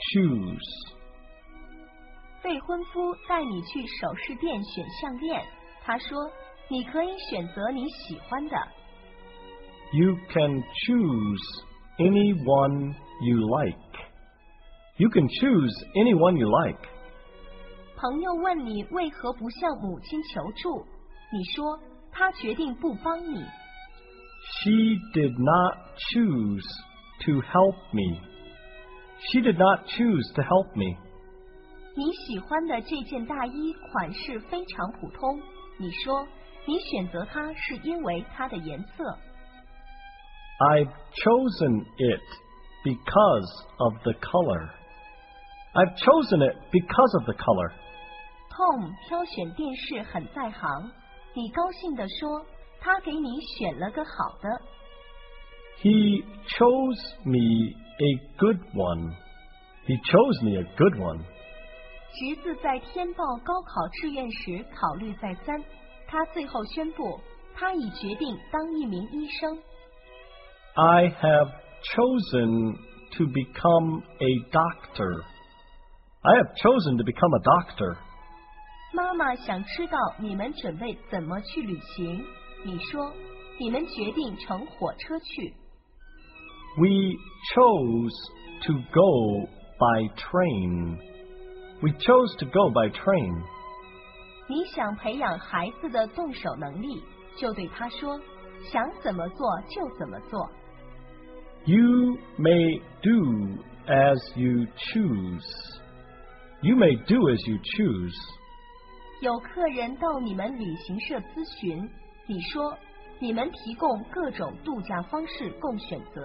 choose. 未婚夫带你去首饰店选项链，他说你可以选择你喜欢的。 You can choose anyone you like. You can choose anyone you like. 朋友问你为何不向母亲求助，你说她决定不帮你。 She did not choose to help me. She did not choose to help me. 你喜欢的这件大衣款式非常普通，你说你选择它是因为它的颜色。 I've chosen it because of the color. I've chosen it because of the color. Tom 挑选电视很在行，你高兴地说他给你选了个好的。 He chose me a good one. He chose me a good one. 侄子在填报高考志愿时考虑再三，他最后宣布他已决定当一名医生。 I have chosen to become a doctor. I have chosen to become a doctor. 妈妈想知道你们准备怎么去旅行，你说你们决定乘火车去。 We chose to go by train. We chose to go by train. 你想培养孩子的动手能力，就对他说，想怎么做就怎么做。 You may do as you choose. You may do as you choose. 有客人到你们旅行社咨询，你说你们提供各种度假方式供选择。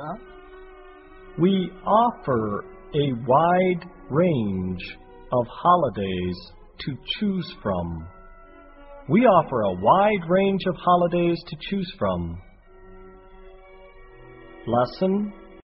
We offer a wide range of holidays to choose from. We offer a wide range of holidays to choose from. Lesson